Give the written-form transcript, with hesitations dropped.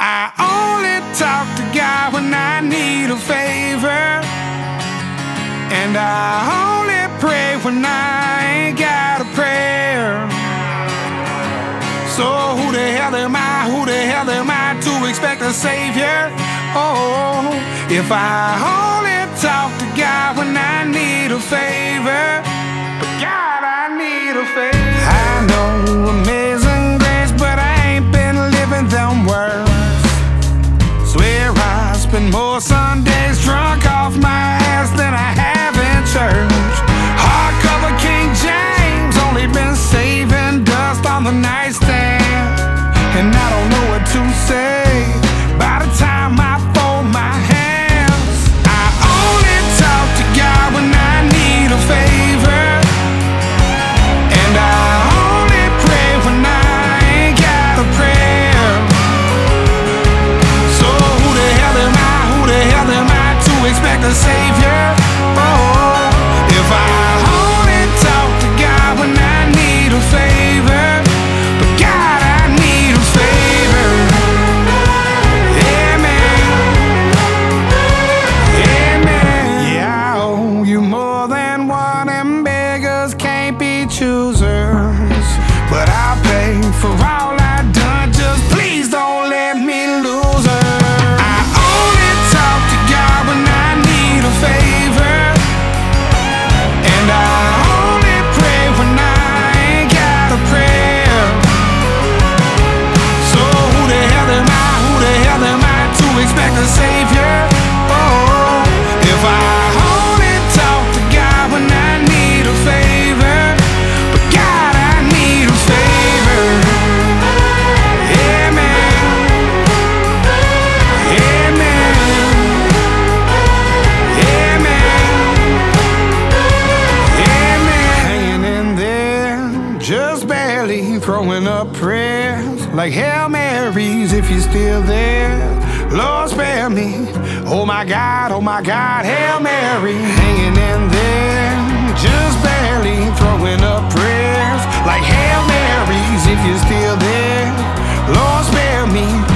I only talk to God when I need a favor, and I only pray when I ain't got a prayer. So who the hell am I? Who the hell am I to expect a savior? Oh, if I only talk to God when I need a favor, but God, I need a favor. I know amazing grace, but I ain't been living them words. Swear I spend more Sundays drunk off my ass than I have in church. Hardcover King James, only been saving dust on the nightstand, and I don't know what to say by the time I fold my hands. I only talk to God when I need a favor, and I only pray when I ain't got a prayer. So who the hell am I? Who the hell am I to expect a savior? Oh, if I only talk to God when I need a favor, but God, I need a favor. Yeah, man. Yeah, man. Yeah, I owe you more than one, and beggars can't be choosers, but I'll pay for all I done. Just please don't let me lose her. I only talk to God when I need a favor, and I only pray when I ain't got a prayer. So who the hell am I? Who the hell am I to expect a savior? Oh, if I only talk to God when I need a favor, but God, I need a favor. Yeah, man. Yeah, man. Yeah, man. Yeah, man. Hanging in there, just barely throwing up prayers like Hail Marys if you're still there. Lord, spare me. Oh my God, Hail Mary. Hanging in there, just barely throwing up prayers like Hail Marys if you're still there. Lord, spare me.